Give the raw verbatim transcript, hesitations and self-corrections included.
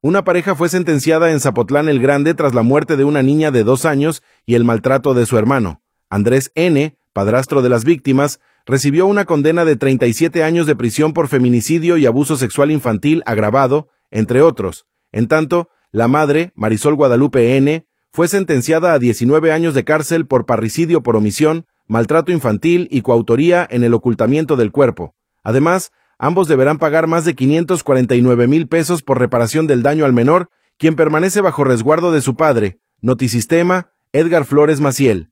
Una pareja fue sentenciada en Zapotlán el Grande tras la muerte de una niña de dos años y el maltrato de su hermano. Andrés N., padrastro de las víctimas, recibió una condena de treinta y siete años de prisión por feminicidio y abuso sexual infantil agravado, entre otros. En tanto, la madre, Marisol Guadalupe N., fue sentenciada a diecinueve años de cárcel por parricidio por omisión, maltrato infantil y coautoría en el ocultamiento del cuerpo. Además, ambos deberán pagar más de quinientos cuarenta y nueve mil pesos por reparación del daño al menor, quien permanece bajo resguardo de su padre, Notisistema, Edgar Flores Maciel.